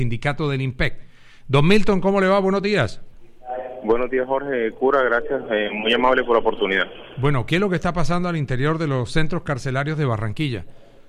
Sindicato del IMPEC. Don Milton, ¿cómo le va? Buenos días. Buenos días, Jorge Cura, gracias, muy amable por la oportunidad. Bueno, ¿qué es lo que está pasando al interior de los centros carcelarios de Barranquilla?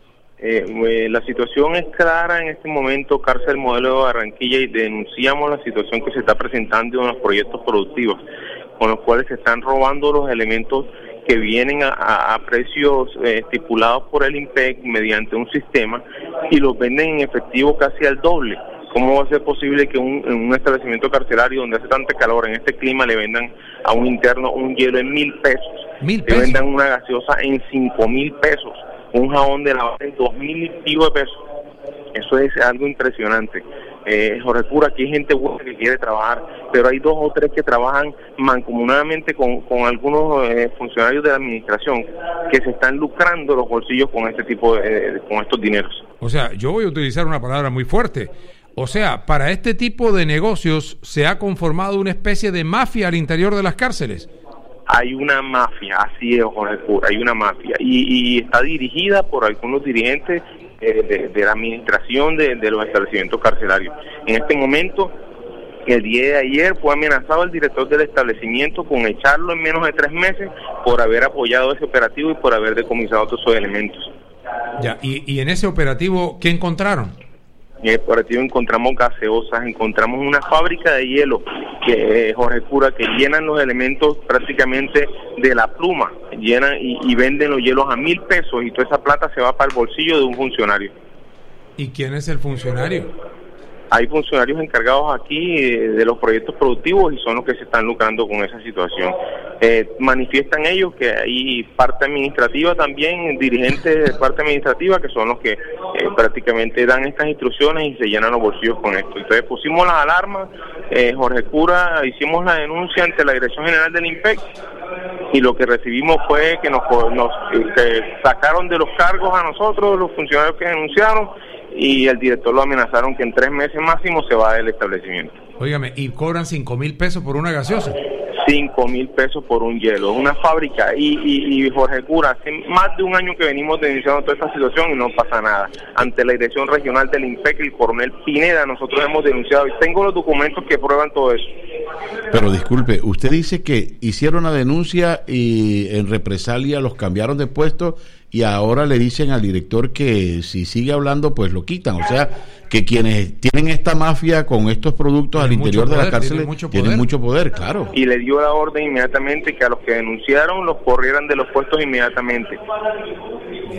La situación es clara en este momento, Cárcel Modelo de Barranquilla, y denunciamos la situación que se está presentando en los proyectos productivos, con los cuales se están robando los elementos que vienen a precios estipulados por el IMPEC mediante un sistema y los venden en efectivo casi al doble. ¿Cómo va a ser posible que en un establecimiento carcelario donde hace tanta calor, en este clima, le vendan a un interno un hielo en 1,000 pesos? ¿1,000 pesos? Le vendan una gaseosa en 5,000 pesos, un jabón de lavar en 2,000 y pico de pesos. Eso es algo impresionante. Jorge Cura, aquí hay gente buena que quiere trabajar, pero hay 2 o 3 que trabajan mancomunadamente con algunos funcionarios de la administración que se están lucrando los bolsillos con este tipo con estos dineros. O sea, yo voy a utilizar una palabra muy fuerte. O sea, para este tipo de negocios se ha conformado una especie de mafia al interior de las cárceles. Hay una mafia, así es, Jorge Cura, hay una mafia y está dirigida por algunos dirigentes de la administración de los establecimientos carcelarios. En este momento, el día de ayer fue amenazado el director del establecimiento con echarlo en menos de 3 meses por haber apoyado ese operativo y por haber decomisado todos esos elementos. Ya, y en ese operativo, ¿qué encontraron? En el operativo encontramos gaseosas, encontramos una fábrica de hielo, que Jorge Cura, que llenan los elementos prácticamente de la pluma, llenan y venden los hielos a 1,000 pesos y toda esa plata se va para el bolsillo de un funcionario. ¿Y quién es el funcionario? Hay funcionarios encargados aquí de los proyectos productivos y son los que se están lucrando con esa situación. Manifiestan ellos que hay parte administrativa también, dirigentes de parte administrativa, que son los que prácticamente dan estas instrucciones y se llenan los bolsillos con esto. Entonces pusimos las alarmas, Jorge Cura, hicimos la denuncia ante la Dirección General del IMPEC y lo que recibimos fue que nos sacaron de los cargos a nosotros, los funcionarios que denunciaron, y el director lo amenazaron que en 3 meses máximo se va del establecimiento. Óigame, ¿y cobran 5,000 pesos por una gaseosa? 5,000 pesos por un hielo, es una fábrica, y Jorge Cura, hace más de un año que venimos denunciando toda esta situación y no pasa nada. Ante la dirección regional del IMPEC, el coronel Pineda, nosotros hemos denunciado y tengo los documentos que prueban todo eso. Pero disculpe, usted dice que hicieron la denuncia y en represalia los cambiaron de puesto y ahora le dicen al director que si sigue hablando pues lo quitan, o sea que quienes tienen esta mafia con estos productos al interior de la cárcel tienen mucho poder, claro. Y le dio la orden inmediatamente que a los que denunciaron los corrieran de los puestos inmediatamente.